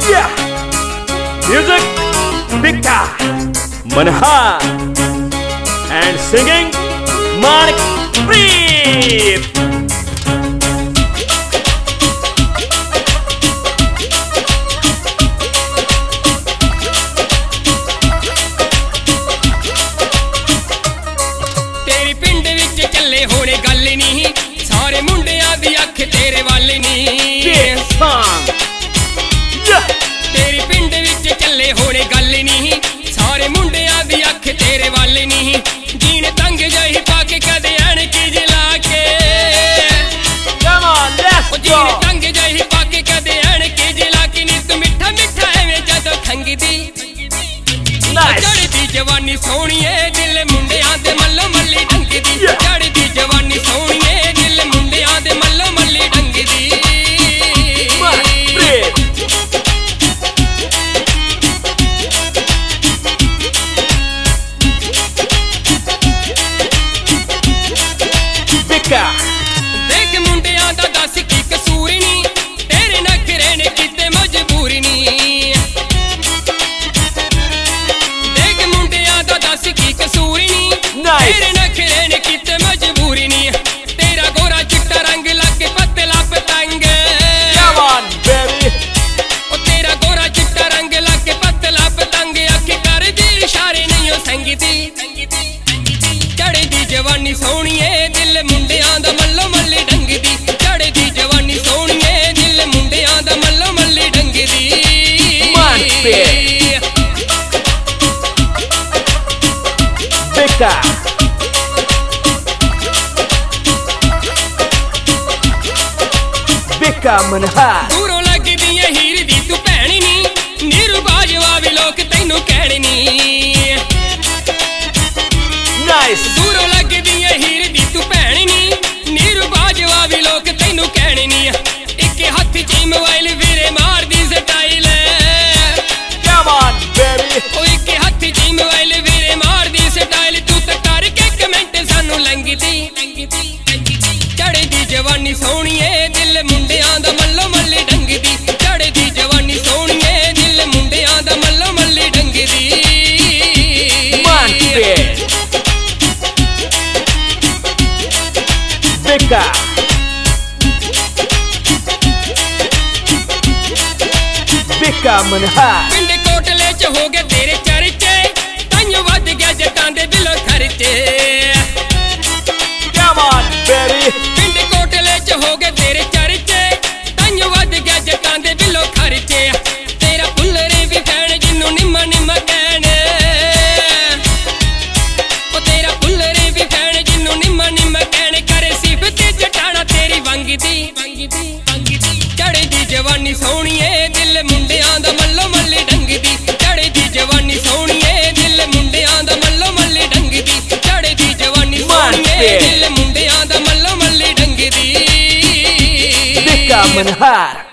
Yeah. Music, Bika Manhar, and singing, Manpreet. तेरी पिंड विच चले होने गल नहीं, सारे मुंडियां दी अख तेरे वाल नहीं। तेरी पिंड विच चले होने गल नहीं, सारे मुंडियां दी अख तेरे वाल नहीं। जीन तंग जही पाके कदे अणकी जला के, जीन तंग जही पाके कदे अणकी जला के। नी तू मिठा मिठा एवें जदों खंगदी, चढ़दी जवानी सोहणीए दिल मुंडियां दे मल्लो मल्ली ढंगदी। चढ़दी जवानी सोहणीए दिल मुंडियां दे मल्लो मल्ली ढंगदी। देख मुंडियां दा दस की कसूर नी, तेरे नखरे ने किते मजबूरी नी। देख मुंडियां दा दस की कसूर नी, तेरे नखरे ने किते मजबूरी नी। तेरा गोरा चिट्टा रंग लगे पतला पतंग, ओ तेरा गोरा चिट्टा रंग लगे पतला पतंग। अख कर दी इशारे नहीं ओ संगीती, चढ़दी जवानी सोहणीए दिल मुंडियां दा मल्लो मल्ली ढंगदी। चढ़दी जवानी सोहणीए दिल मुंडियां दा मल्लो मल्ली ढंगदी। Bika Manhar, दूरों लगदी है हीर दी तू भैणी नी, नीरू बाजवा भी लोग तैनू कहणे नी। दूरों लगदी है हीर दी तू भैणी नी, नीरू बाजवा भी लोग तैनू कहणे नी। इक हथ च मोबाइल वीरे मारदी स्टाइल, ओ इक हथ च मोबाइल वीरे मारदी स्टाइल। तू तो करके कमेंट सानू लंघदी, चढ़दी जवानी सोहणीए दिल मुंडियां दा मल्लो मल्ली ढंगदी। चढ़दी जवानी सोहणीए दिल मुंडियां दा मल्लो मल्ली ढंगदी। Bika Manhar, पिंड कोटले च हो गए तेरे चर्चे, ताइयों वध गया जटां दे बिलों खर्चे। पिंड कोटले च हो गए तेरे चर्चे, ताइयों वध गया जटां दे बिलों खर्चे। तेरा पुल्लरे भी फैन जिन्नू निम्मा निम्मा कहने, ओ तेरा पुल्लरे भी फैन जिन्नू निम्मा निम्मा कहने। करे सिफत जटाना तेरी वंगदी, चढ़दी जवानी सोहणीए दिल मुंडियां दा मल्लो मल्ली ढंगदी। चढ़दी जवानी सोहणीए दिल मुंडियां दा मल्लो मल्ली ढंगदी। चढ़दी जवानी सोहणीए दिल मुंडियां दा मल्लो मल्ली ढंगदी। Bika Manhar.